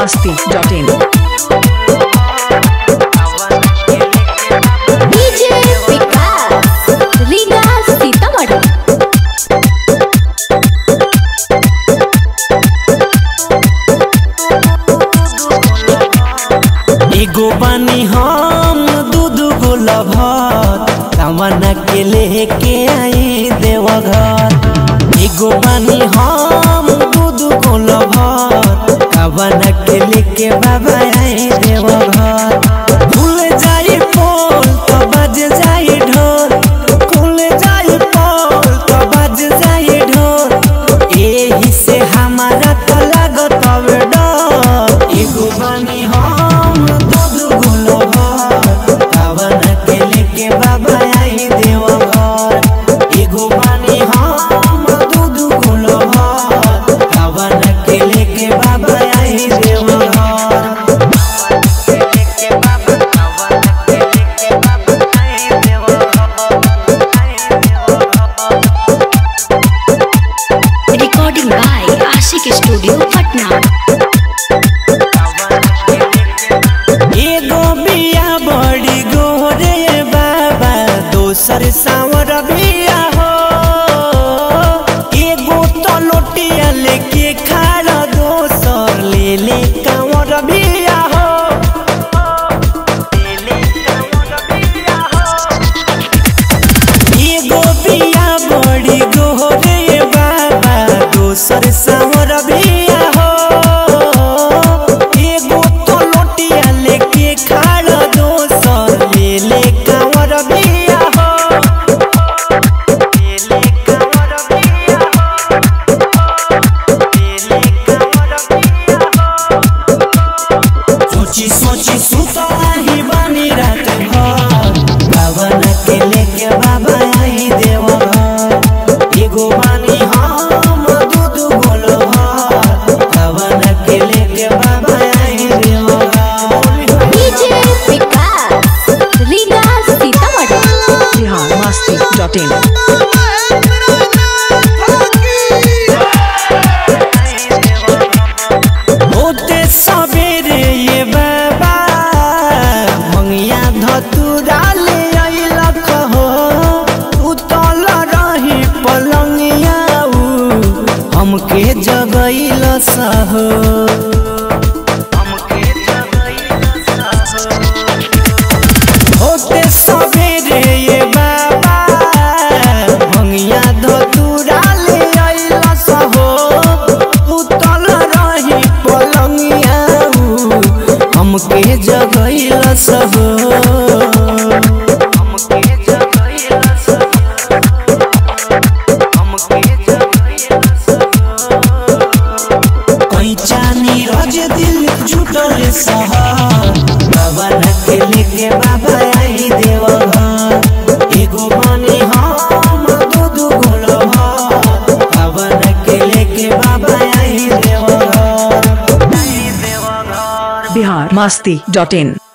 biharmasti.in DJ Vikas Riga Sitamarhi. एगो बानी हम दूध गोला भात कामना के लेके आई देवघर। एगो बानी हम दूध गोला भात कामना के लेके बाबा आई देवघर। खुल जाई पोल तो बज जाई ढोल, खुल जाई पोल तो बज जाई ढोल, एही से हमारा तो लागत हवे डर। एगो बानी हम दूध गोला भात कामना के लेके बाबा आई देवघर। एगो बानी हम दूध गोला भात कामना के लेके बाबा आई Deoghar. Recording by Ashiq studio Patna. एगो बिया बड़ी गोरे बाबा दोसर सावर बिया हो। एगो तो लोटिया लेके खाड़ा दोसर ले ले कांवर बिया हो। एगो बिया बड़ी गोरे बाबा दोसर सावर बिया हो। एगो तो लोटिया लेके खाड़ा दोसर ले ले कांवर बिया हो। ले ले कांवर बिया हो, ले ले कांवर बिया हो। सोची सोची सुता ही बानी रात भर कामना के लेके बाबा आई देवघर। एगो बानी हम दूध गोला भात कामना के लेके बाबा आई देवघर। डीजे विकास रीगा सीतामढ़ी। biharmasti.in होते सवेरे ये बाबा मंगिया धतुरा ले अइलक हो। उतल रही पलंगिया उ हमके जगैल सहो। होते सवेरे ये बाबा मंगिया धतुरा ले अइल सहो। उतल रही पलंगिया उ हमके जगैल सहो। कैचा नीरज दिल जुटल सहर कामना के लेके बाबा आई देवघर। एगो बानी हम दूध गोला भात कामना के लेके बाबा आई देवघर। biharmasti.in